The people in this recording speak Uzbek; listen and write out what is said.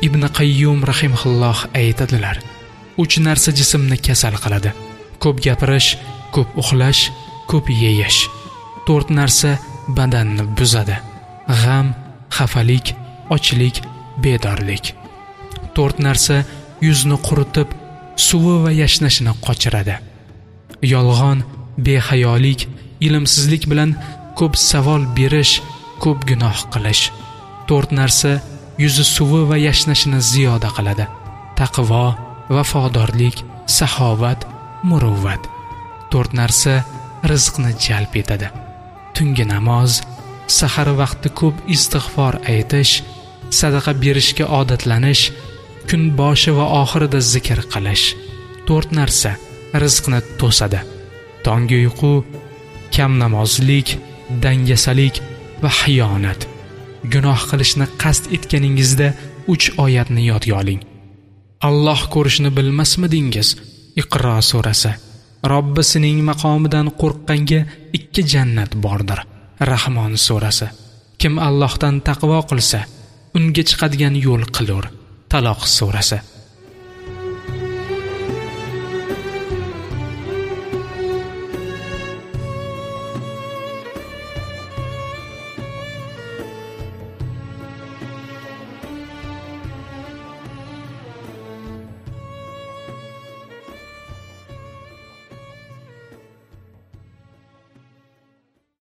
Ibn Qayyum rahimahulloh aytadilar: 3 narsa jismni kasal qiladi: ko'p gapirish, ko'p uxlash, ko'p yeyish. 4 narsa badanni buzadi: g'am, xafalik, ochlik, bedorlik. 4 narsa yuzni quritib, suvi va yashnashini qochiradi: yolg'on, behayolik, ilmsizlik bilan ko'p savol berish, ko'p gunoh qilish. 4 narsa yuzi suvi va yashnashini ziyoda qiladi: taqvo, vafodorlik, saxovat, muruvvat. 4 narsa rizqni jalb etadi: tungi namoz, sahar vaqti ko'p istig'for aytish, sadaqa berishga odatlanish, kun boshi va oxirida zikr qilish. 4 narsa rizqni to'sadi: tongi uyqu, kam namozlik, dangasalik va xiyonat. Gunoh qilishni qasd etganingizda 3 oyatni yodga oling. Alloh ko'rishni bilmasmidingiz? Iqro surasi. Robbisining maqomidan qo'rqqanga 2 jannat bordir. Rahmon surasi. Kim Allohdan taqvo qilsa, unga chiqadigan yo'l qilur. Taloq surasi.